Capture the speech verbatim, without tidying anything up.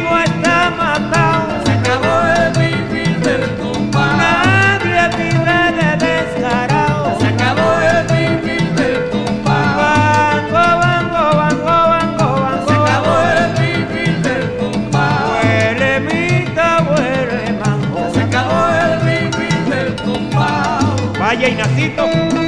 vivo está matado. Se acabó el vivir del tumbao. Nadie vive de descarado. Se acabó el vivir del tumbao. Bango, bango, bango, bango, bango. Se acabó el vivir del tumbao. Huele mita, huele mango. Se acabó el vivir del tumbao. Vaya Ignacito.